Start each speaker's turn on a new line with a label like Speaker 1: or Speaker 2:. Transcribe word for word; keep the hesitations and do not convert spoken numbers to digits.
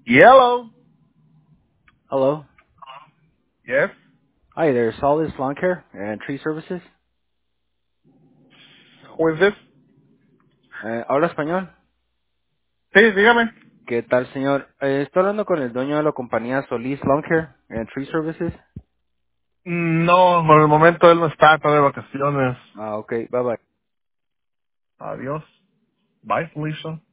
Speaker 1: Yellow.
Speaker 2: Hello.
Speaker 1: Yes.
Speaker 2: Hi there, Solid Lawn Care and Tree Services.
Speaker 1: Who is this?
Speaker 2: Eh, ¿Habla español?
Speaker 1: Sí, dígame.
Speaker 2: ¿Qué tal, señor? Eh, estoy hablando con el dueño de la compañía Solís Lawn Care and Tree Services.
Speaker 1: No, por el momento él no está, está de vacaciones.
Speaker 2: Ah, ok, bye bye.
Speaker 1: Adiós. Bye, Felicia.